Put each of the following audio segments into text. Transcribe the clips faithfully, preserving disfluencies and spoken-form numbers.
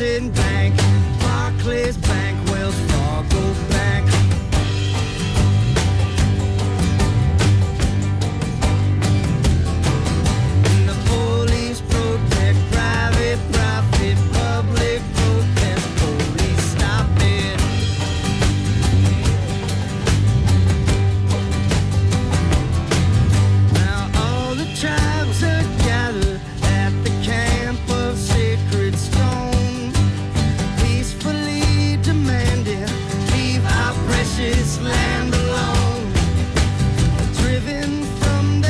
Crescent Bank, Barclays Bank, Wells Fargo Bank. And the police protect private profit, public protest, police stop it. Now all the tribes are gathered at the camp of Sacred Stone, peacefully demanding leave our precious land alone. Driven from the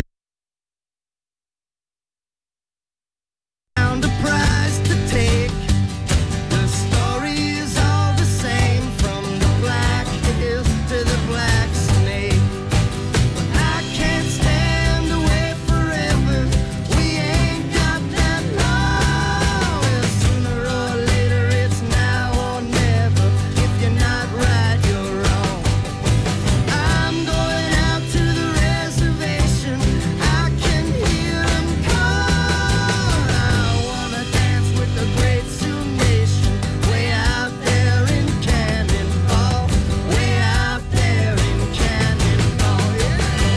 found a prize to take. The story is all the same from the Black Hills to the Black Snake. I can't stand away forever. We ain't got that long. Well, sooner or later, it's now or never. If you're not right, you're wrong. I'm going out to the reservation. I can hear 'em call. I wanna dance with the Great Sioux Nation, way out there in Cannonball, way out there in Cannonball, yeah.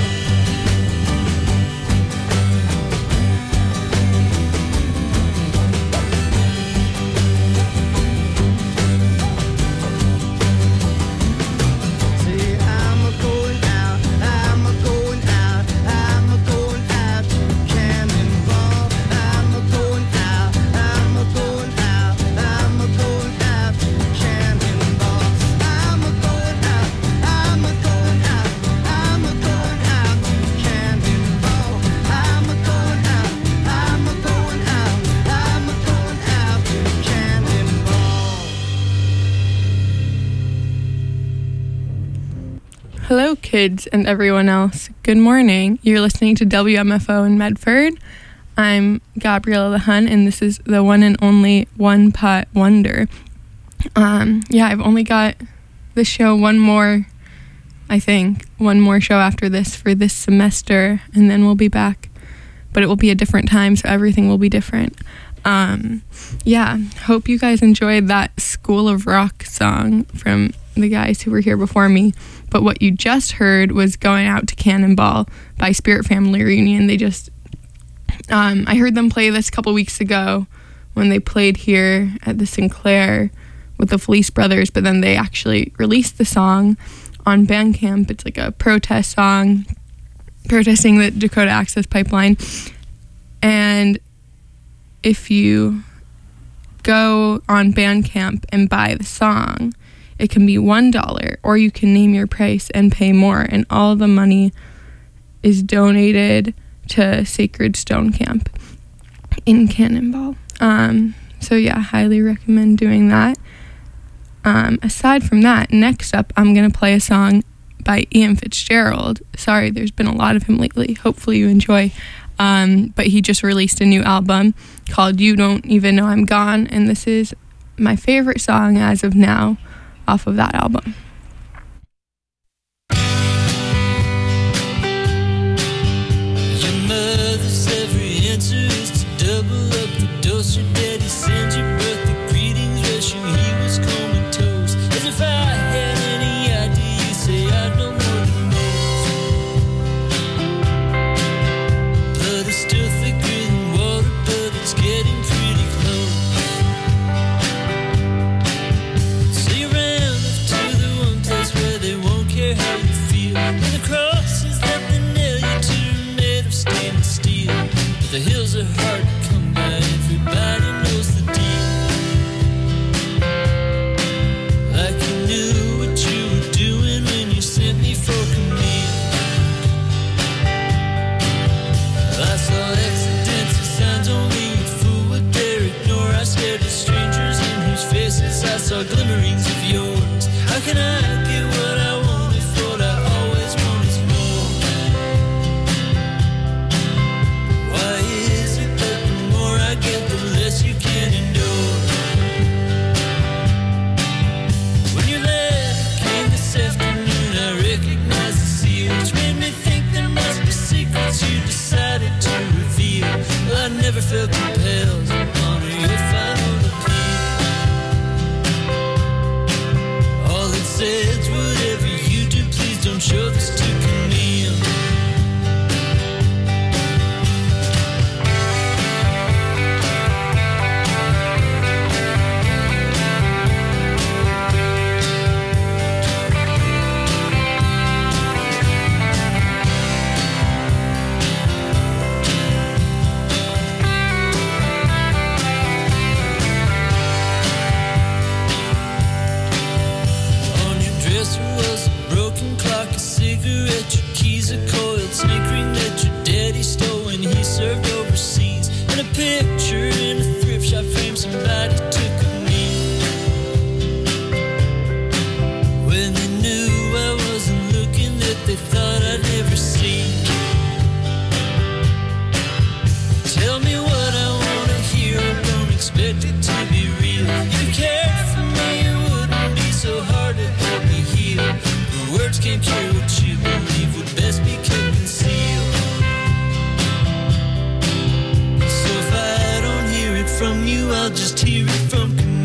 See, I'm a going out, I'm a going out, I'm a going out to Cannonball. I'm a going out, I'm a going out, I'm a going out to Cannonball. I'm a going out, I'm a going out, I'm a going out to Cannonball. I'm a going out, I'm a going out, I'm a going out to Cannonball. Hello, kids and everyone else. Good morning. You're listening to W M F O in Medford. I'm Gabriella LeHun, and this is the one and only One Pot Wonder. Um, yeah, I've only got this show one more, I think, one more show after this for this semester, and then we'll be back. But it will be a different time, so everything will be different. Um, yeah, hope you guys enjoyed that School of Rock song from the guys who were here before me. But what you just heard was Going Out to Cannonball by Spirit Family Reunion. They just, um, I heard them play this a couple weeks ago when they played here at the Sinclair with the Felice Brothers, but then they actually released the song on Bandcamp. It's like a protest song, protesting the Dakota Access Pipeline. And if you go on Bandcamp and buy the song, it can be one dollar, or you can name your price and pay more, and all the money is donated to Sacred Stone Camp in Cannonball. Um, so yeah, highly recommend doing that. Um, aside from that, next up, I'm going to play a song by Ian Fitzgerald. Sorry, there's been a lot of him lately. Hopefully you enjoy. Um, but he just released a new album called You Don't Even Know I'm Gone, and this is my favorite song as of now off of that album. Your mother's every answer is to double up the dose. Your daddy sends your birthday greetings, wishing he was comatose. As if I had any idea, you say I know more than most. Blood is still thicker than water, but it's getting pretty close. So you ran off to the one place where they won't care how you feel. And the crosses that they nail you to are made of stainless steel. But the hills are hard to come by, everybody knows the deal. Like you knew what you were doing when you sent me for Camille. I saw accidents and signs only a fool would dare ignore. I stared at strangers in whose faces I saw glimmerings of yours. How can I get what I want if what I always want is more? Why is it that the more I get, the less you can endure? When your letter came this afternoon, I recognized the seal, which made me think there must be secrets you decided to reveal. Well, I never felt compelled to honor your final appeal. can't care what you believe would best be kept concealed. So if I don't hear it from you, I'll just hear it from Camille.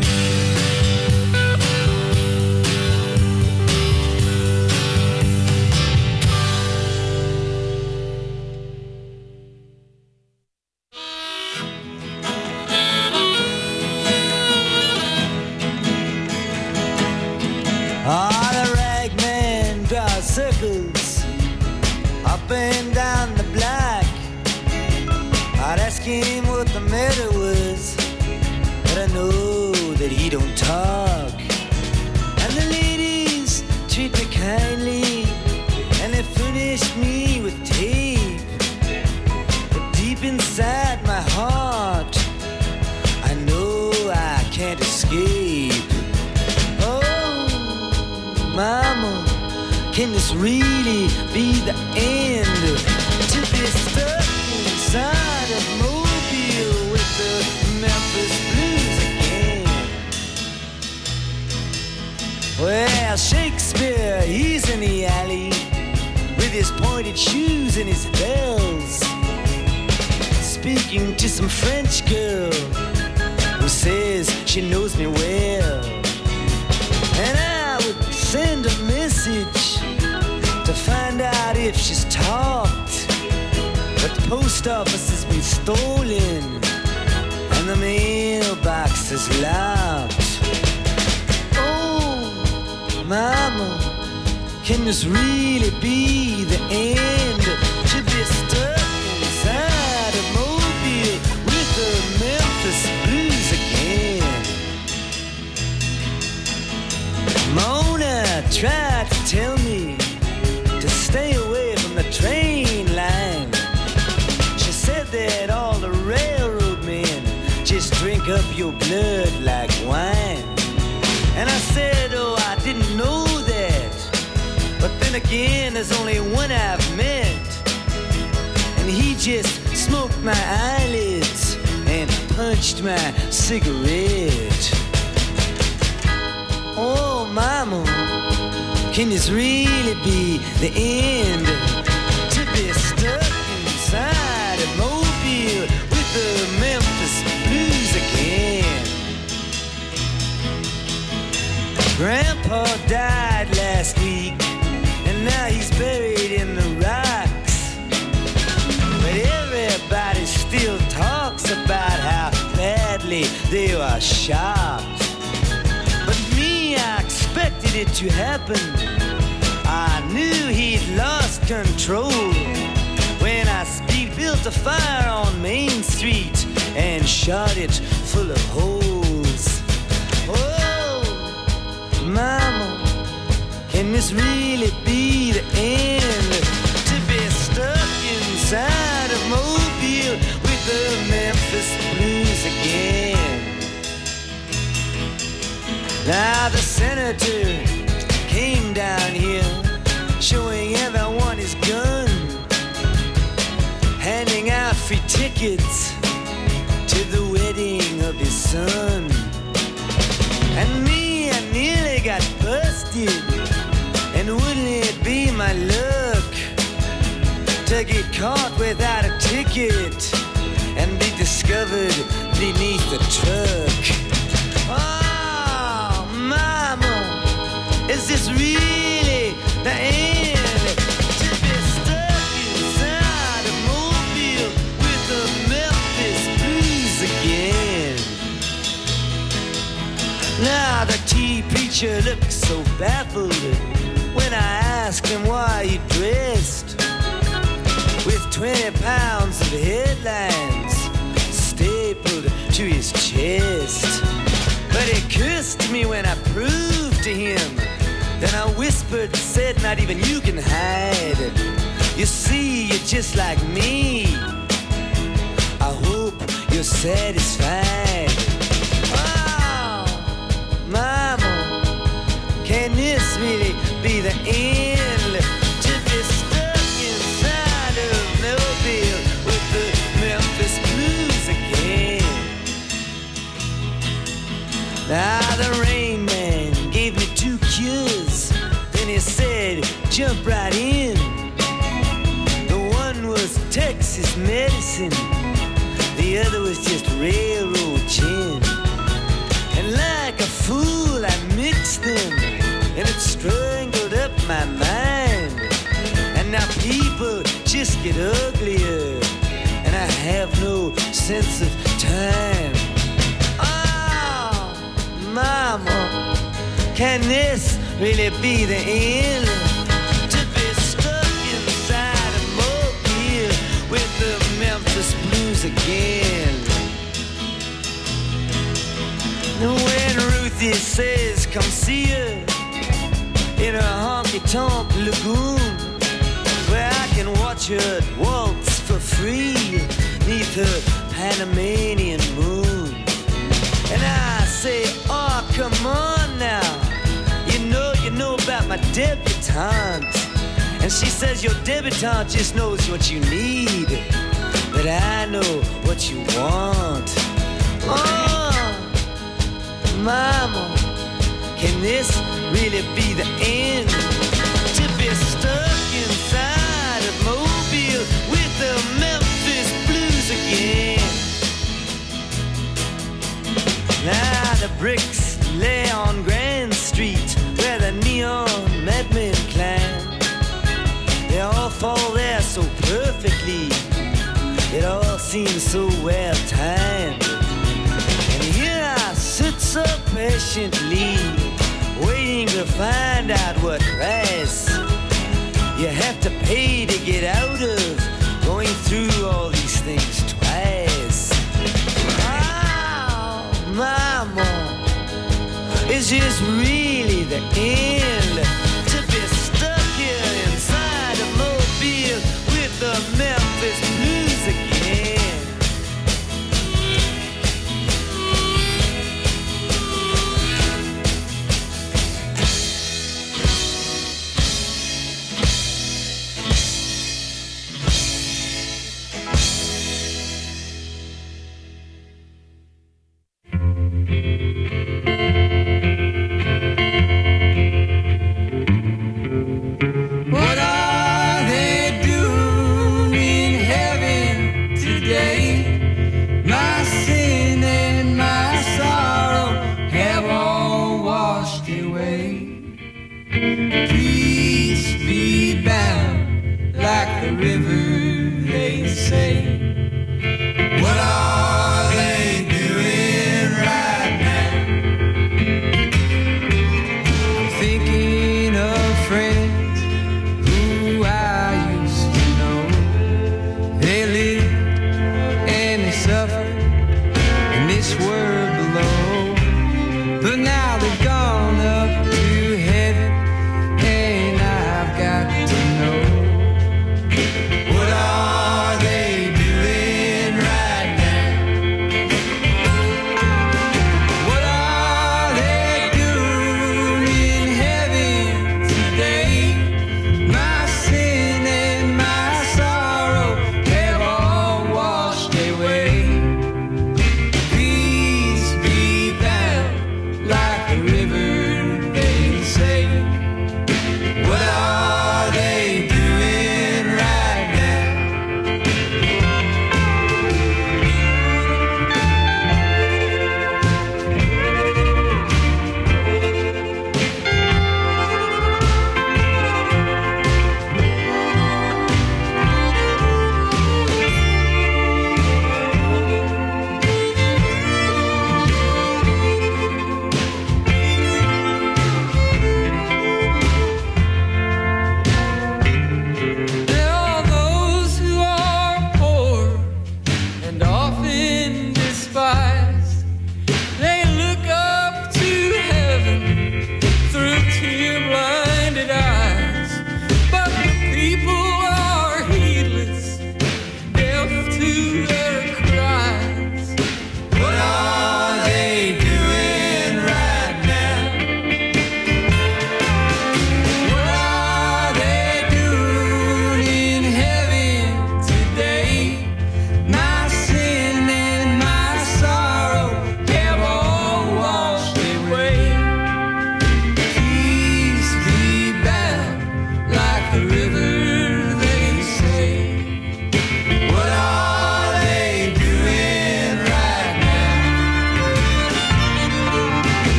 Ah, the ragman draws circles up and down the block. I'd ask him what the matter was, but I know that he don't talk. And the ladies treat me kindly, and they furnished me with tape. But deep inside my heart, I know I can't escape. Mama, can this really be the end? To be stuck inside a mobile with the Memphis Blues again. Well, Shakespeare, he's in the alley with his pointed shoes and his bells, speaking to some French girl who says she knows me well. And I would send a message to find out if she's talked, but the post office has been stolen and the mailbox is locked. Oh, mama, can this really be the end? To be stuck inside a mobile with the Memphis Blues again. Mona tried to tell me to stay away from the train line. She said that all the railroad men just drink up your blood like wine. And I said, oh, I didn't know that. But then again, there's only one I've met, and he just smoked my eyelids and punched my cigarette. Oh, mama, can this really be the end? To be stuck inside a mobile with the Memphis Blues again. Grandpa died last week, and now he's buried in the rocks. But everybody still talks about how badly they were shocked. But me, I expected it to happen. I knew he'd lost control when I speed built a fire on Main Street and shot it full of holes. Oh, mama, can this really be the end? To be stuck inside a mobile with the Memphis Blues again. Now the senator came down here, showing everyone his gun, handing out free tickets to the wedding of his son. And me, I nearly got busted, and wouldn't it be my luck to get caught without a ticket and be discovered beneath the truck? Oh, mama, is this really the end? To be stuck inside a mobile with the Memphis Blues again. Now the tea preacher looks so baffled when I asked him why he dressed with twenty pounds of headlines stapled to his chest. But he cursed me when I proved to him. Then I whispered, said, not even you can hide. You see, you're just like me. I hope you're satisfied. Oh, mama, can this really be the end? To be stuck inside of Mobile with the Memphis Blues again. Now the Rain Man gave me two cures. Then he said, jump right in. The one was Texas medicine, the other was just railroad gin. And like a fool I mixed them, and it strangled up my mind. And now people just get uglier, and I have no sense of time. Oh, mama, can this really be the end? To be stuck inside a mobile with the Memphis Blues again. When Ruthie says come see her in her honky-tonk lagoon, where I can watch her waltz for free neath her Panamanian moon. And I say, oh, come on now, you know, you know about my debutante. And she says your debutante just knows what you need, but I know what you want. Oh, mama, can this really be the end? To be stuck inside a mobile with the Memphis Blues again. Now the bricks lay on Grand Street where the neon madmen climb. They all fall there so perfectly, it all seems so well timed. And here I sit so patiently, waiting to find out what price you have to pay to get out of going through all these things twice. Oh, mama, is this really the end? To be stuck here inside a mobile with the Memphis Blues again. Like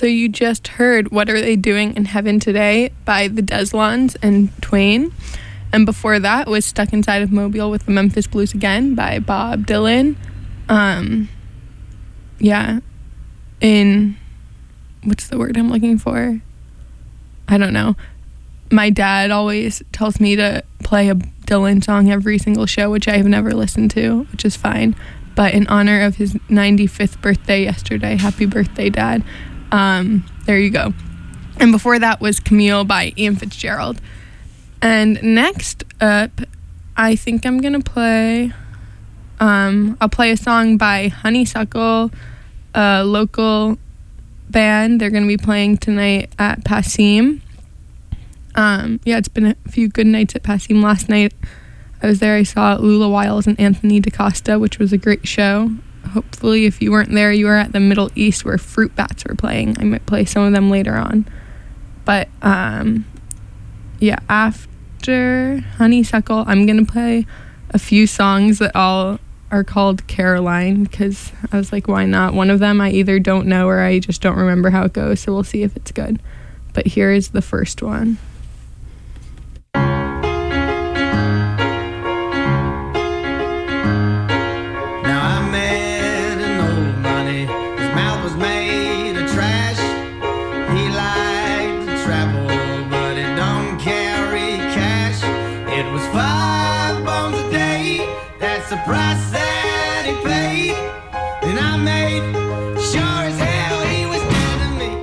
So you just heard What Are They Doing in Heaven Today by the Deslons and Twain. And before that was Stuck Inside of Mobile with the Memphis Blues Again by Bob Dylan. Um, yeah. In, what's the word I'm looking for? I don't know. My dad always tells me to play a Dylan song every single show, which I have never listened to, which is fine. But in honor of his ninety-fifth birthday yesterday, happy birthday, Dad. Um, there you go. And before that was Camille by Ian Fitzgerald. And next up, I think I'm going to play, um, I'll play a song by Honeysuckle, a local band. They're going to be playing tonight at Passim. Um, yeah, it's been a few good nights at Passim. Last night I was there, I saw Lula Wiles and Anthony DaCosta, which was a great show. Hopefully, if you weren't there, you were at the Middle East where Fruit Bats were playing. I might play some of them later on. But, um, yeah, after Honeysuckle, I'm going to play a few songs that all are called Caroline, because I was like, why not? One of them I either don't know or I just don't remember how it goes, so we'll see if it's good. But here is the first one. The price that he paid, and I made sure as hell he was good to me.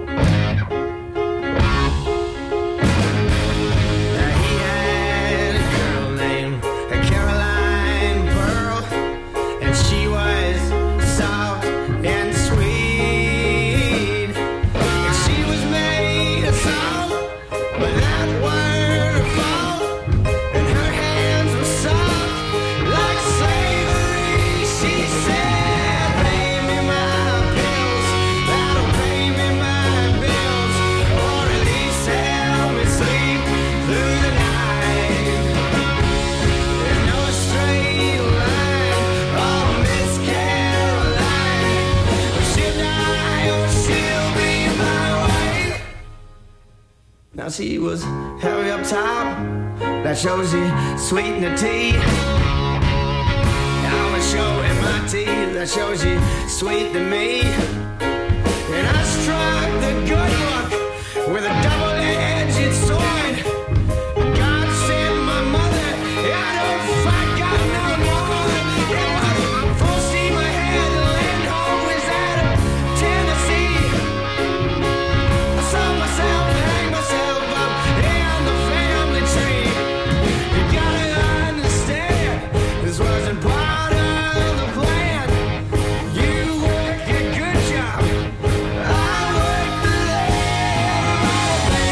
Now he had a girl named Caroline Pearl, and she was soft and sweet, and she was made of salt, but that weren't her fault, and her hands were soft like slavery. She said, pay me my bills, that'll pay me my bills, or at least help me sleep through the night. There's no straight line, oh Miss Caroline, she'll die or she'll be my wife. Now she was hairy up top, that shows you sweet in the tea. I was showing my teeth, that shows you sweet to me. And I struck the good luck with a double-edged sword. God sent my mother out of fight, got no more. It was full steam ahead, land home was out of Tennessee. I saw myself hang myself up in the family tree. You gotta understand, this wasn't part of the plan. You worked a good job, I worked the land.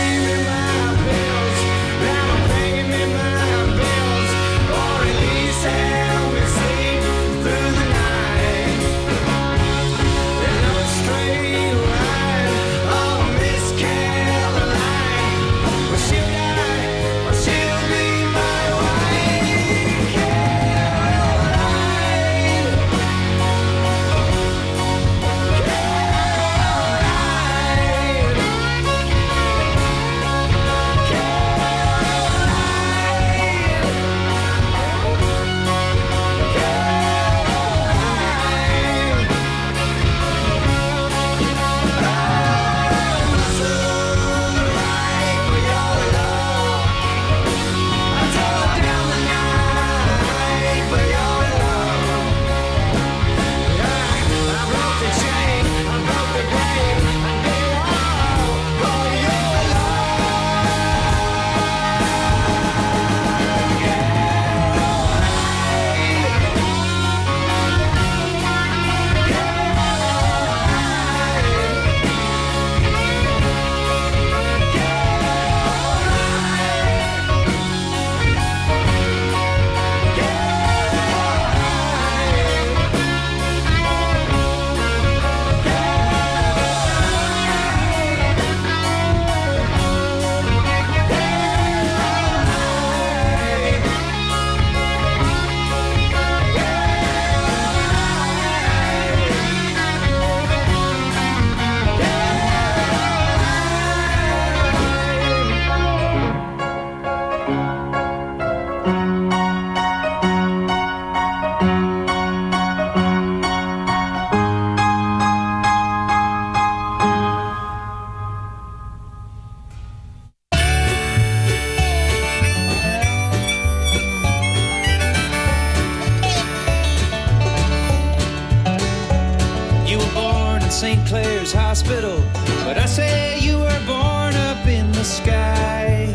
Saint Clair's Hospital, but I say you were born up in the sky.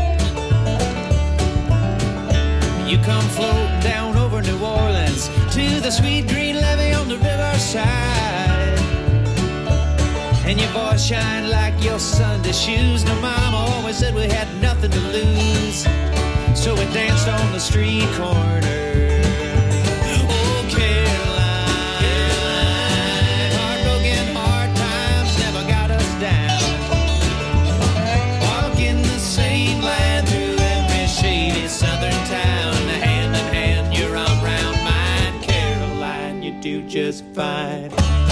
You come floating down over New Orleans to the sweet green levee on the riverside, and your voice shined like your Sunday shoes. Now mama always said we had nothing to lose, so we danced on the street corner. Just fine.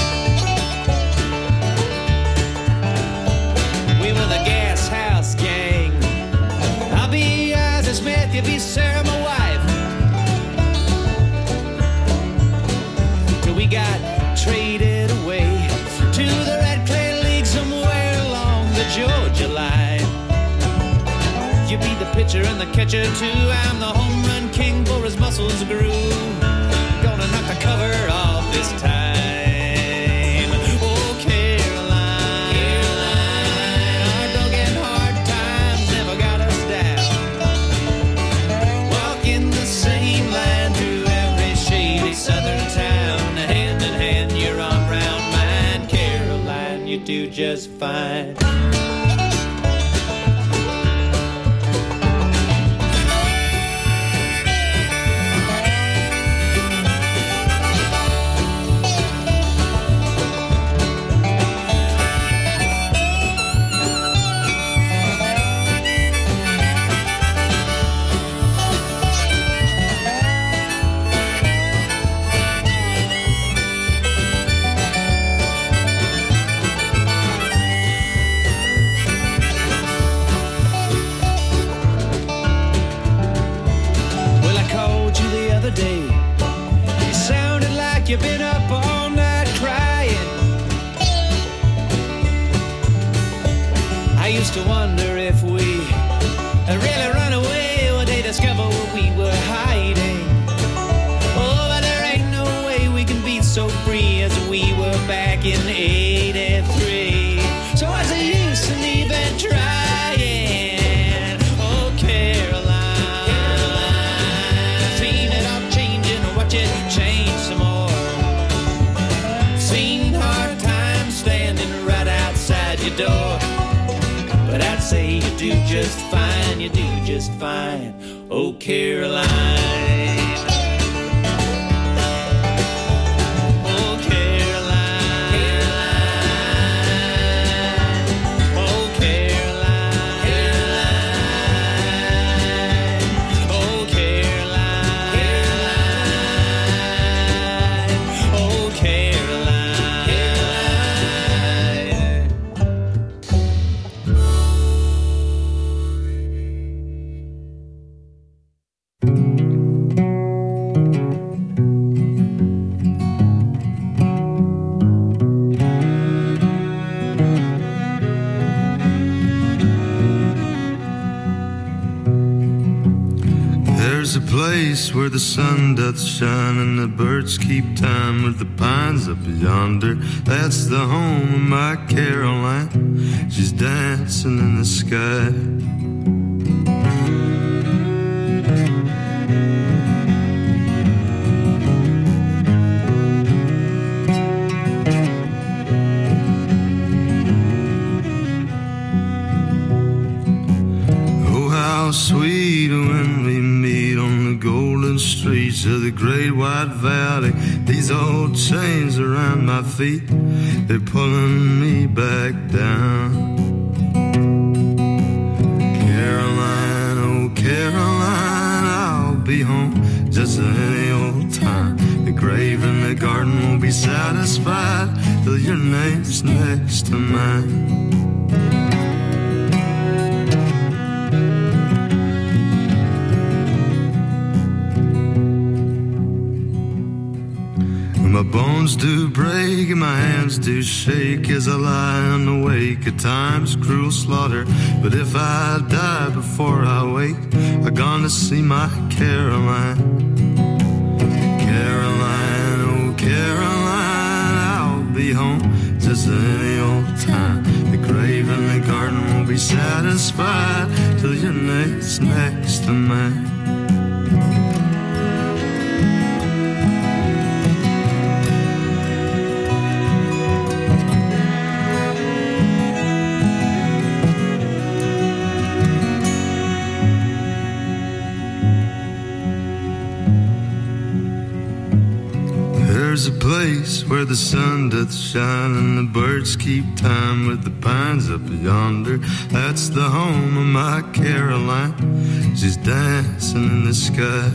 We were the Gas House Gang. I'll be Isaac Smith, you'll be Sarah, my wife. Till we got traded away to the Red Clay League somewhere along the Georgia line. You be the pitcher and the catcher too. I'm the home run king, for his muscles grew. Gonna knock the cover off this time. Oh, Caroline, Caroline, our dog and hard times never got us down. Walking the same line through every shady southern town. Hand in hand, your arm round mine. Caroline, you do just fine. You've been up all night crying. I used to wonder if we really run away when they discover we were hiding. Oh, but there ain't no way we can be so free as we were back in eighty-three. So what's the use in even trying? Oh, Caroline, Caroline, seen it all changing, watch it change some more. Your door, but I'd say you do just fine, you do just fine, oh Caroline. Oh Caroline, Caroline, oh Caroline, Caroline, oh Caroline, Caroline, oh Caroline. There's a place where the sun doth shine and the birds keep time with the pines up yonder. That's the home of my Caroline. She's dancing in the sky. Oh, how sweet when we meet on the golden streets of the great white valley. These old chains around my feet, they're pulling me back down. Caroline, oh Caroline, I'll be home just any old time. The grave in the garden won't be satisfied till your name's next to mine. bones do break and my hands do shake as I lie in the wake of time's cruel slaughter. But if I die before I wake, I'm gonna see my Caroline. Caroline, oh Caroline, I'll be home just any old time. The grave and the garden won't be satisfied till your name's next to mine. There's a place where the sun doth shine and the birds keep time with the pines up yonder. That's the home of my Caroline. She's dancing in the sky.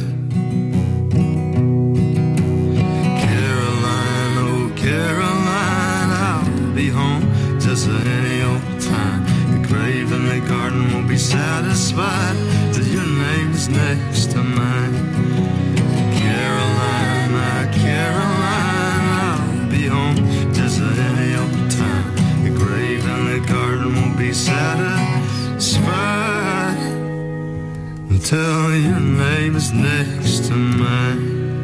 Caroline, oh Caroline, I'll be home just any old time. The grave and the garden won't be satisfied till your name's next to mine. Caroline, my Caroline, I'll be home just any old time. The grave and the garden won't be satisfied until your name is next to mine.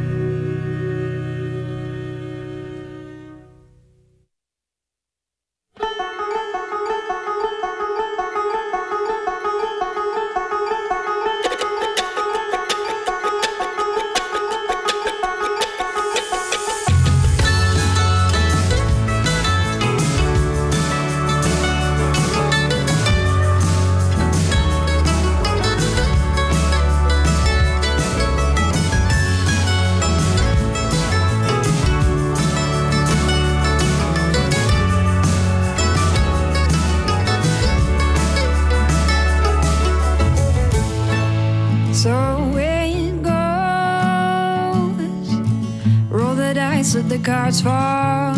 The cards fall.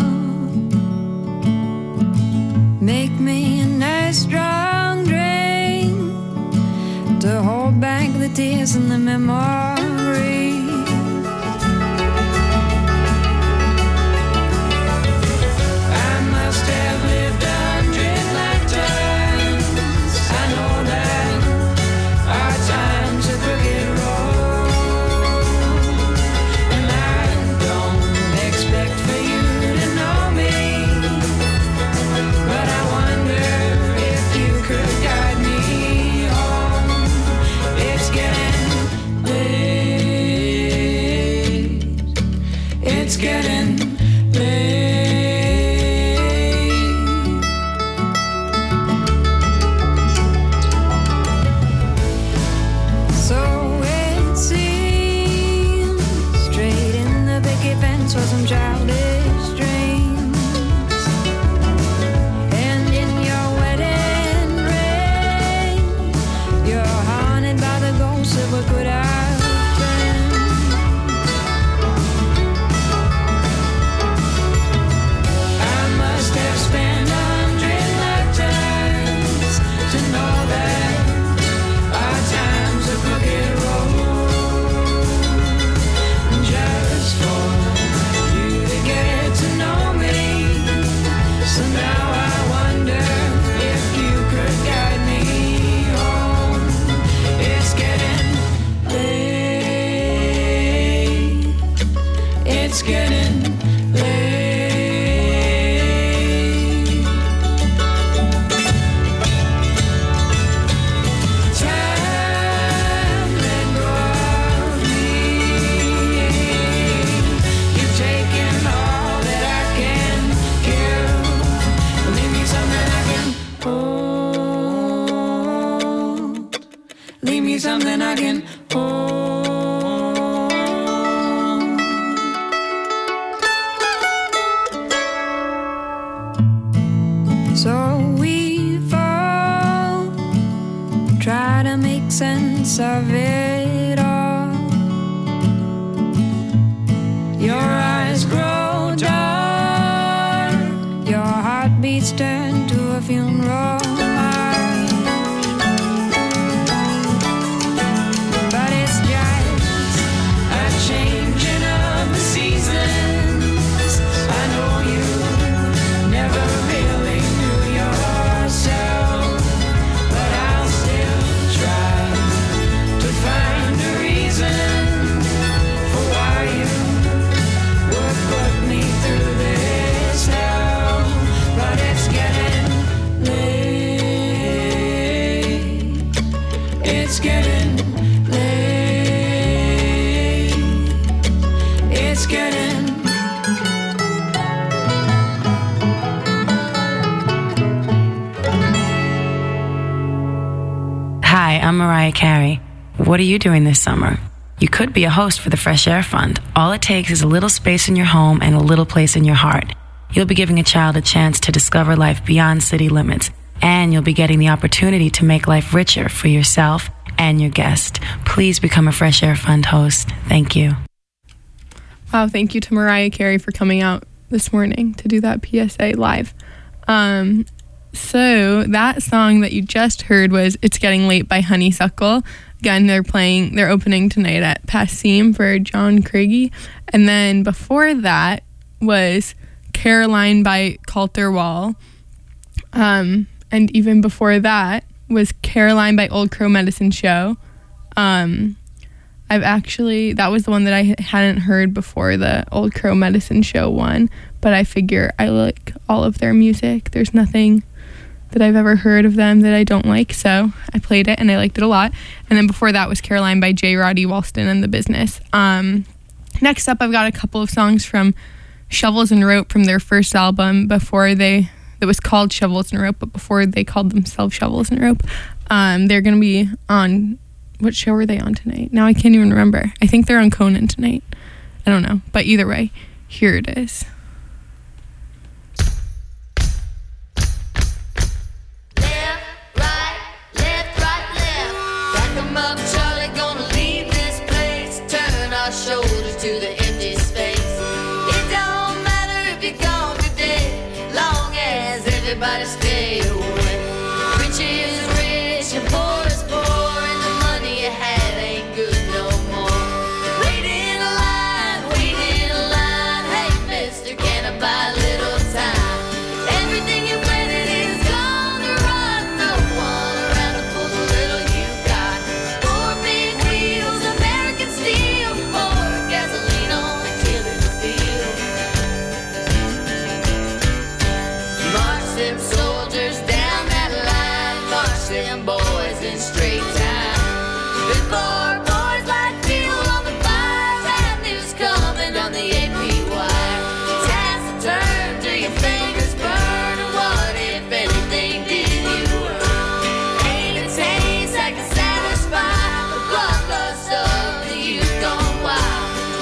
Make me a nice strong drink to hold back the tears and the memory. I must have lived a hundred lifetimes. I know that our time's a crooked road, and I don't expect for you to know me, but I wonder if you could guide me home. It's getting late. It's getting late. So it seems straight in the picket fence for some childish dreams, and in your wedding ring, you're haunted by the ghosts of what could have been. I must have spent a hundred lifetimes to know that our time's a crooked road, just for you to get to know me. So now I wonder if you could guide me home. It's getting late. It's getting late. Time let go of me. You've taken all that I can give. Leave me something I can hold. Leave me something I can hold. So we fall, try to make sense of it all. Your eyes grow dark, your heartbeats turn to a funeral march. But it's just Mariah Carey. What are you doing this summer? You could be a host for the Fresh Air Fund. All it takes is a little space in your home and a little place in your heart. You'll be giving a child a chance to discover life beyond city limits, and you'll be getting the opportunity to make life richer for yourself and your guest. Please become a Fresh Air Fund host. Thank you. Wow, thank you to Mariah Carey for coming out this morning to do that P S A live. Um, so that song that you just heard was It's Getting Late by Honeysuckle. Again, they're playing, they're opening tonight at Passim for John Craigie. And then before that was Caroline by Coulter Wall. Um, and even before that was Caroline by Old Crow Medicine Show. Um, I've actually, that was the one that I hadn't heard before, the Old Crow Medicine Show one, but I figure I like all of their music. There's nothing that I've ever heard of them that I don't like, so I played it and I liked it a lot. And then before that was Caroline by J. Roddy Walston and The Business. Um, next up, I've got a couple of songs from Shovels and Rope from their first album before they, that was called Shovels and Rope, but before they called themselves Shovels and Rope. Um, they're going to be on, what show are they on tonight? Now I can't even remember. I think they're on Conan tonight. I don't know, but either way, here it is. Shoulders to the empty space. It don't matter if you're gone today, long as everybody stay away. Rich is rich and poor is poor, and the money you have ain't good no more. Wait in a line, wait in a line. Hey, mister, can I buy a little time? Everything you wanted is gone to run. No one around to pull the little you got. Four big wheels, American steel. Gasoline on the killing field. March them soldiers down that line. March them boys in straight time. Before boys like fuel on the fire, bad news coming down the A P wire. Time's to turn till your fingers burn. And what if anything did you earn? Ain't a taste that can satisfy the bloodlust of the youth gone wild.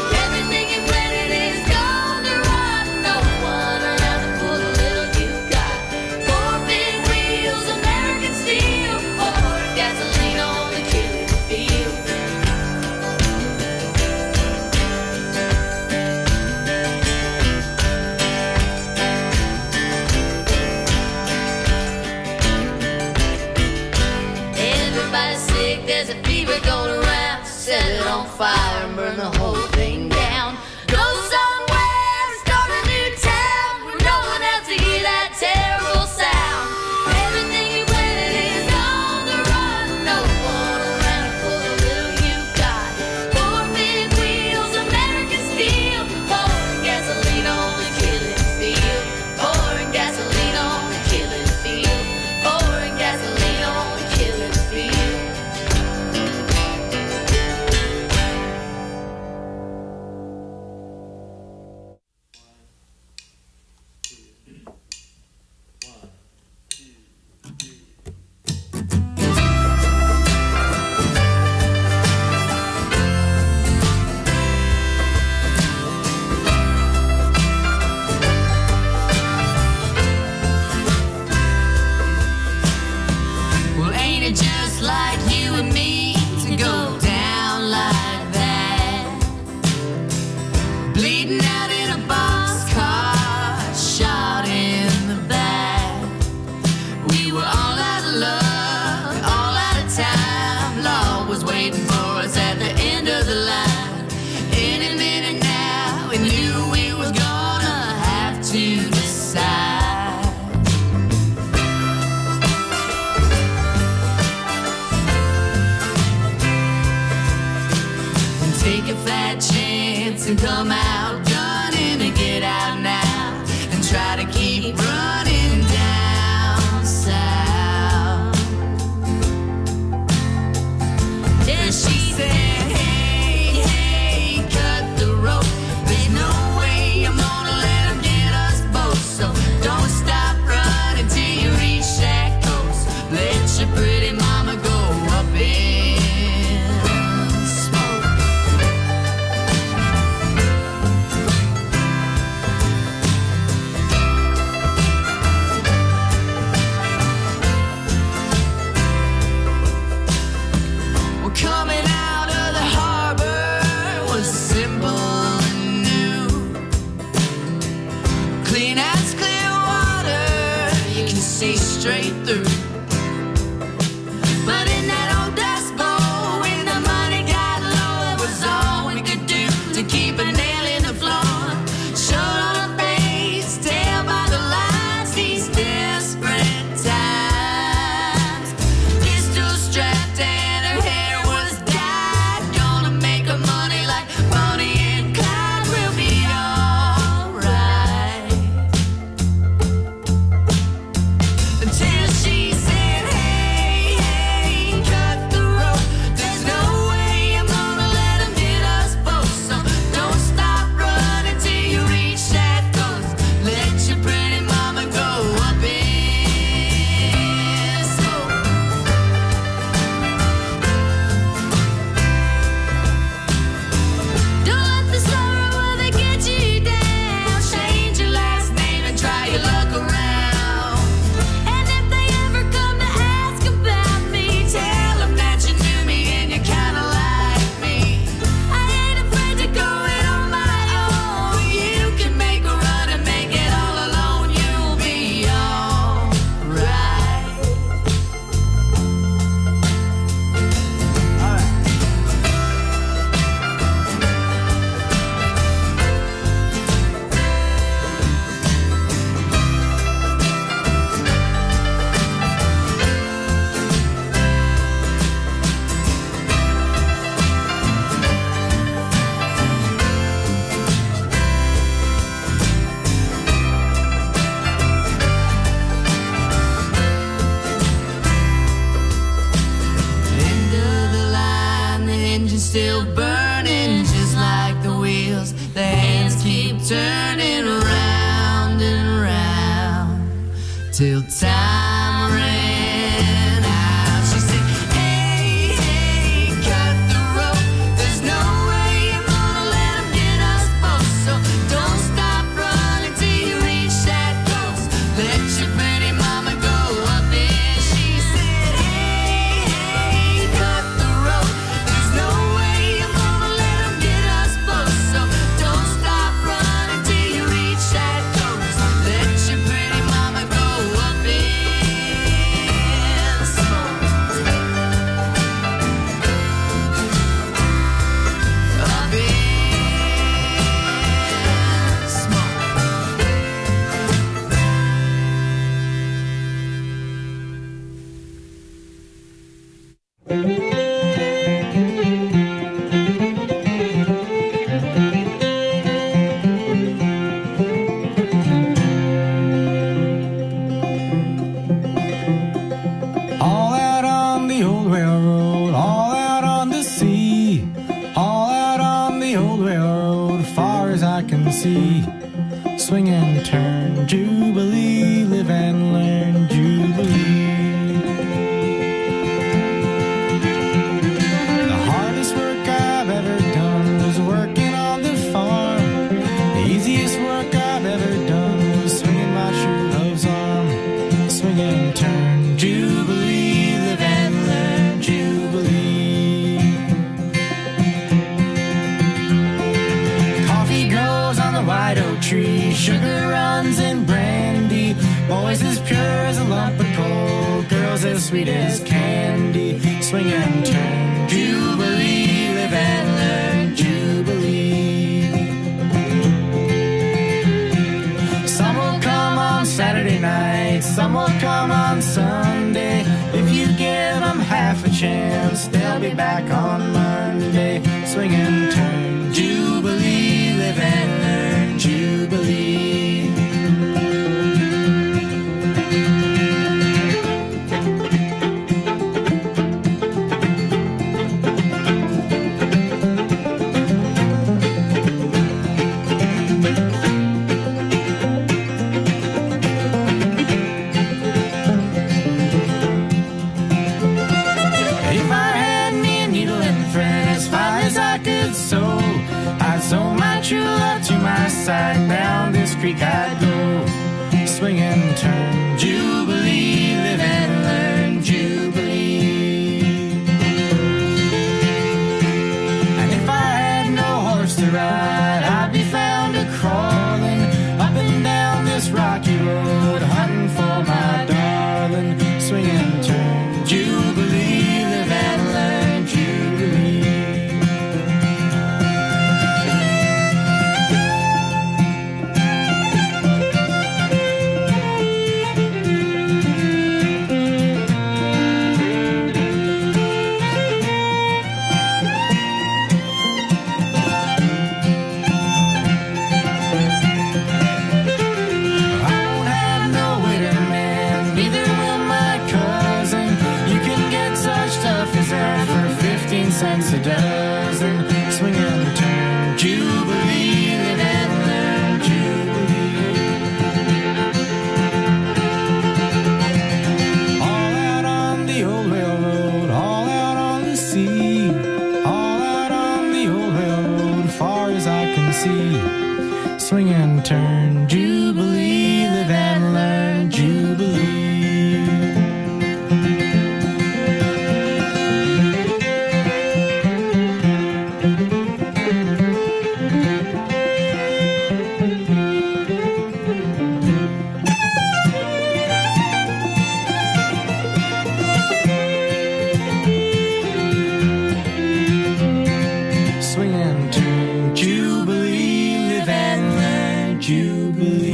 There's a fever going around, set it on fire and burn the whole thing down. Go somewhere, start a new town, where no one else to hear that terrible sound. Everything you wanted is on the run, no one around to pull the little you got. Four big wheels, American steel, pouring gasoline on the killing field. Pouring gasoline on the killing field. Pouring gasoline on the killing field. And come out gunning to get out now and try to keep running down south. And she said, hey, hey, cut the rope. There's no way I'm gonna let them get us both. So don't stop running till you reach that coast. Let your pretty mama go up in straight through. But in that old dust bowl, when the money got low, it was all we could do to keep a nail in the floor. Showed on her face, tell by the lines, these desperate times. Pistol strapped and her hair was dyed. Gonna make her money like Bonnie and Clyde. We'll be alright. Until she said, hey, hey, cut the rope. There's no way I'm gonna let 'em get us both. So don't stop running till you reach that coast. Let your pretty mama go up in smoke. Don't let the sorrow of it get you down. Change your last name and try your luck around. And if they ever come to ask about me, tell them that you knew me and you kinda like me. I ain't afraid to go it on my own. You can make a run and make it all alone. You'll be alright. End of the line, the engine's still burning, just like the wheels. The hands keep turning round and round till time ran out. She said, hey, hey, cut the rope. There's no way I'm gonna let 'em get us both. So don't stop running till you reach that coast. Let your pretty mama go up in. She said, hey, hey, cut the rope. There's no way I'm gonna let 'em get us both. So don't stop running till you reach that coast. Let your pretty mama go up in smoke. Up in smoke. All out on the old railroad, all out on the sea, all out on the old railroad, far as I can see. Swing and turn, Jubilee, live and learn, Jubilee. The hardest work I've ever done was working on the farm. The easiest work I've ever done was swinging my true love's arm. Swing and turn, Jubilee, live and learn, Jubilee. Coffee grows on the white oak tree, sugar runs in brandy, boys as pure as a lump of coal, girls as sweet as candy. Swing and turn, Jubilee, live and learn, Jubilee. Some will come on Saturday night, some will come on Sunday. If you give them half a chance, they'll be back on Monday. Swing and turn, Jubilee, live and learn, Jubilee. If I had me a needle and thread as far as I could sew, I'd sew my true love to my side. Down this creek I'd go. Swing and turn, Jubilee, live and learn, Jubilee. And if I had no horse to ride, I'd be found a crawling up and down this rocky road, hunting for my darling. see. Swing and turn, Jubilee, live and learn, Jubilee. Swing and turn, Jubilee, live and learn, Jubilee.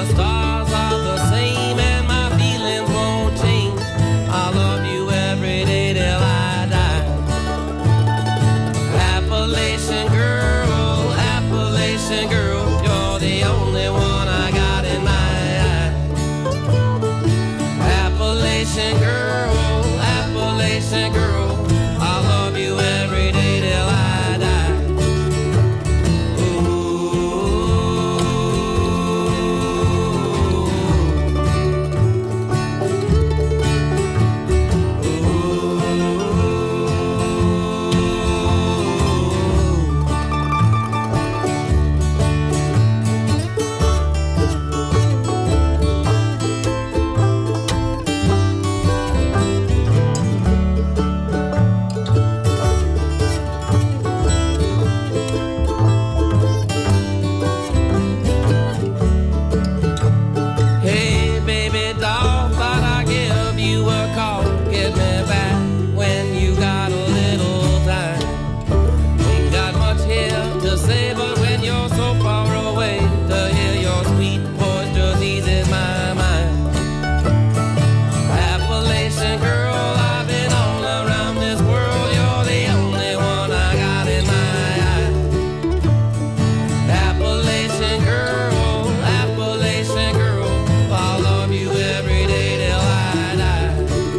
the stars are the same and my feelings won't change. I love you every day till I die. Appalachian girl, Appalachian girl, you're the only one I got in my eye. Appalachian girl, Appalachian girl, I love you every day till I die. Hey baby doll, thought I'd give you a call. Get me back when you got a little time. Ain't got much here to say, but when you're so far away, to hear your sweet voice just eases my mind. Appalachian girl, I've been all around this world. You're the only one I got in my eye. Appalachian girl, Appalachian girl, I'll love you every day till I die.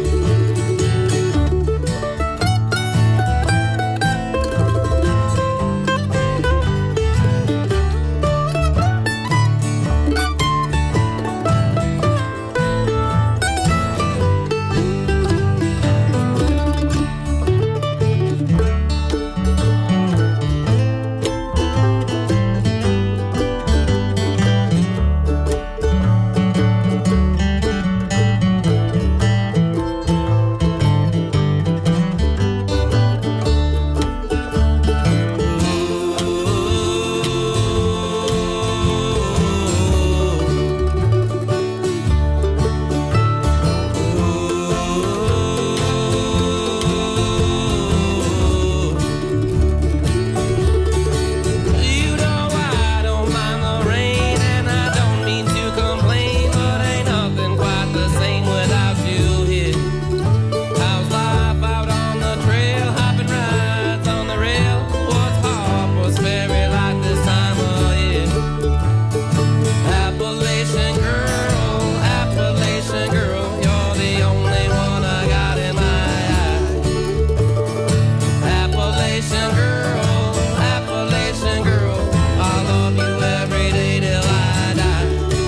You know I don't mind the rain, and I don't mean to complain, but ain't nothing quite the same without you here. How's life out on the trail, hopping rides on the rail? What's Harper's Ferry like this time of year? Appalachian girl, Appalachian girl, you're the only one I got in my eye. Appalachian girl, Appalachian girl, I love you every day till I die.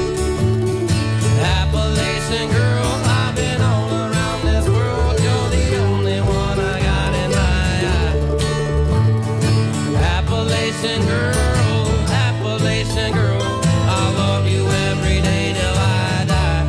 Appalachian girl, I've been all around this world. You're the only one I got in my eye. Appalachian girl, Appalachian girl, I love you every day till I die.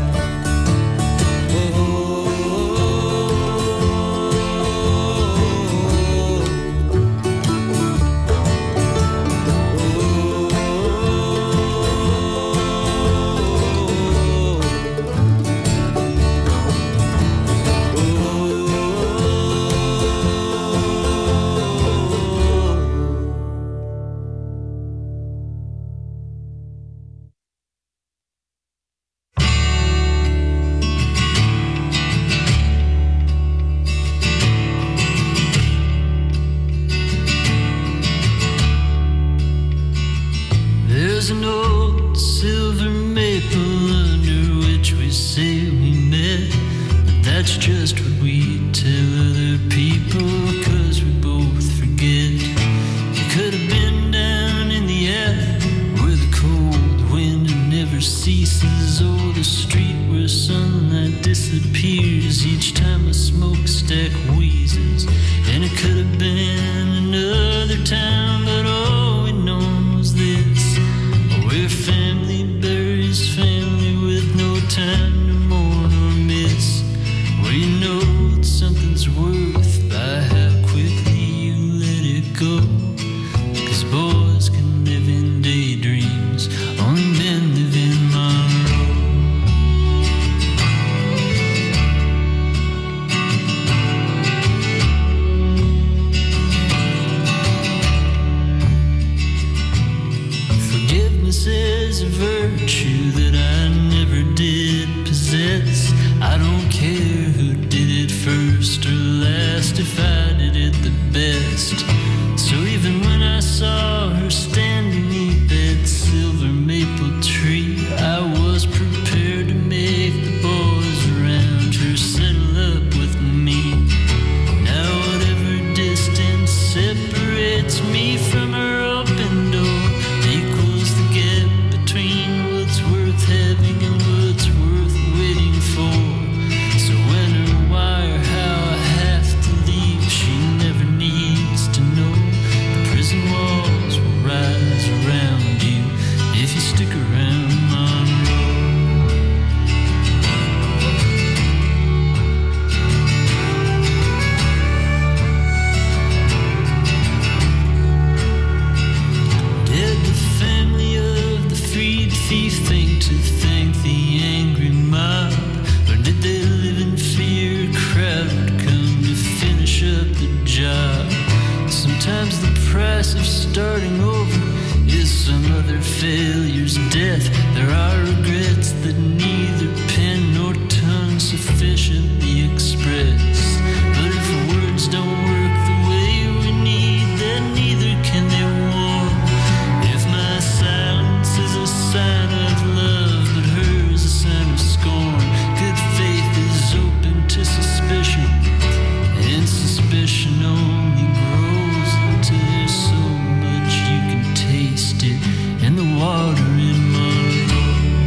There's an old silver maple under which we say we met, but that's just what we tell other people, 'cause we both forget. You could have been down in the alley where the cold wind never ceases, or the street where sunlight disappears each time a smokestack wheezes. And it could have been another time, but all we know is this: where family buries family with no time to mourn or miss. Where you know that something's worth by how quickly you let it go. 'Cause boys can live in daydreams, only men live in Monroe. are failures, death. There are regrets that neither pen nor tongue sufficiently express. But if words don't work the way we need, then neither can they warm. If my silence is a sign of love, but hers a sign of scorn, good faith is open to suspicion, and suspicion only grows until there's so much you can taste it in the water in Monroe.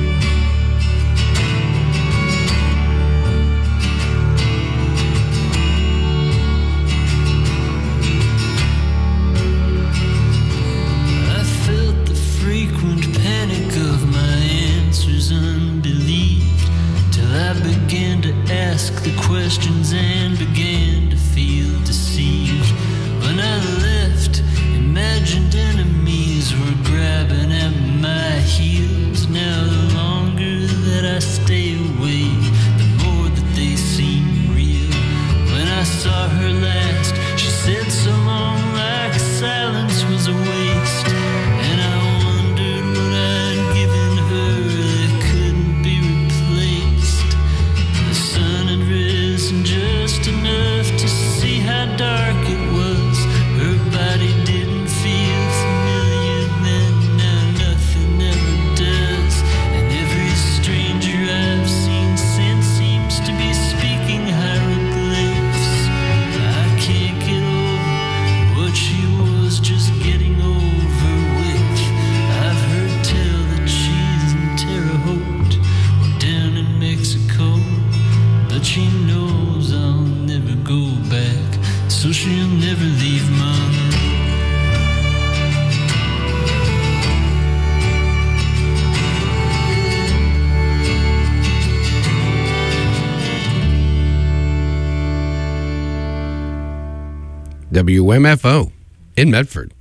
I felt the frequent panic of my answers unbelieved, till I began to ask the questions and began to feel deceived. When I left, imagined enemies were grabbing at my heels. Now the longer that I stay away, the more that they seem real. When I saw her last, she said so long, like silence was a waste. And I wondered what I'd given her that couldn't be replaced. The sun had risen just enough to see how dark it was. Her body didn't feel familiar then, now nothing ever does. And every stranger I've seen since seems to be speaking hieroglyphs. I can't get over what she was just getting over with. I've heard tell that she's in Terre Haute or down in Mexico, but she knows I'll never go back, so she'll never leave Monroe. W M F O in Medford.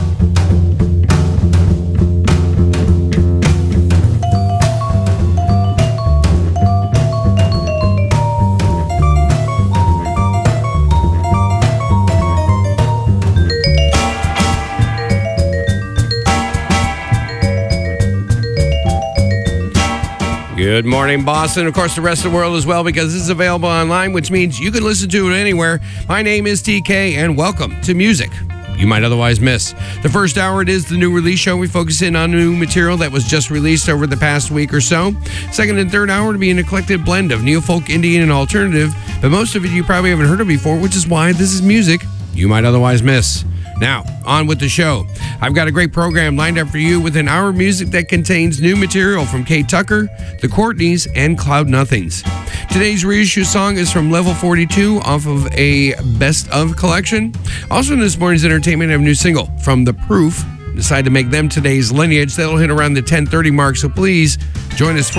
Good morning, Boston. Of course, the rest of the world as well, because this is available online, which means you can listen to it anywhere. My name is T K, and welcome to Music You Might Otherwise Miss. The first hour, it is the new release show. We focus in on new material that was just released over the past week or so. Second and third hour to be an eclectic blend of neo-folk, Indian, and alternative, but most of it you probably haven't heard of before, which is why this is Music You Might Otherwise Miss. Now, on with the show. I've got a great program lined up for you with an hour of music that contains new material from Kate Tucker, The Courtneys, and Cloud Nothings. Today's reissue song is from Level forty-two off of a Best Of collection. Also in this morning's entertainment, I have a new single from The Proof. Decided to make them today's Lineage. That'll hit around the ten thirty mark, so please join us.